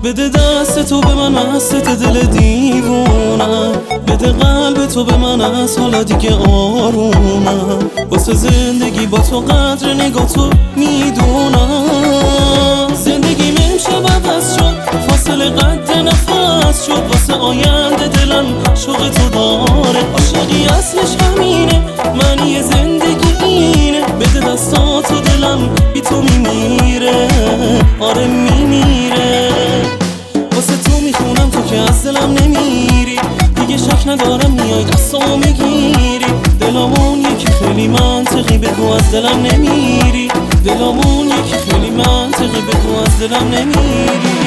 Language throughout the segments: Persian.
بده دست تو به من مست دل دیوونم، بده قلب تو به من از حالا دیگه آرومم. واسه زندگی با تو قدر نگاه تو میدونم. زندگی امشب عوض شد، فاصله قد نفس شد. واسه آینده دلم شوق تو داره، عاشقی اصلش همینه، معنی زندگی اینه. بده دستاتو دلم بی تو میمیره، آره میمیره. واسه تو میخونم تو که از دلم نمیری، دیگه شک ندارم میای دستامو میگیری. دلامون یکی خیلی منطقی، بگو از دلم نمیری. دلامون یکی خیلی منطقی، بگو از دلم نمیری.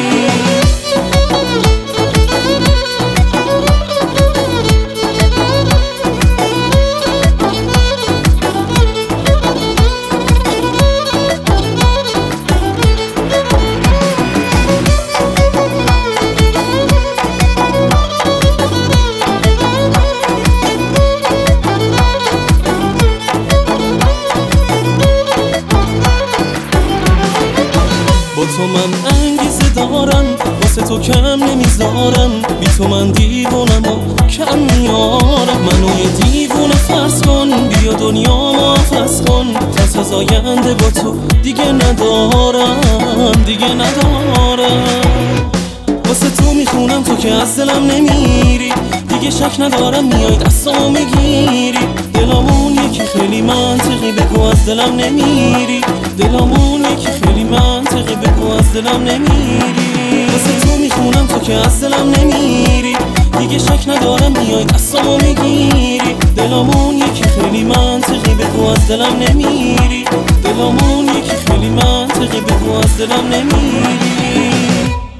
با تو من انگیزه دارم، واسه تو کم نمیذارم. بی تو من دیوونم و کم میارم. منو یه دیوونه فرض کن، بیا دنیا محفظ کن. پس از آینده با تو دیگه ندارم، دیگه ندارم. واسه تو میخونم تو که از دلم نمیری، دیگه شک ندارم میای دستامو میگیری. دلامون یکی خیلی منطقی، بگو از دلم نمیری. دلامون یکی خیلی منطقی، بگو از دلم نمیری. واسه تو میخونم تو که از دلم نمیری، دیگه شک ندارم میای دستامو میگیری. دلامون یکی خیلی منطقی، بگو از دلم نمیری. دلامون یکی خیلی منطقی، بگو از دلم نمیری.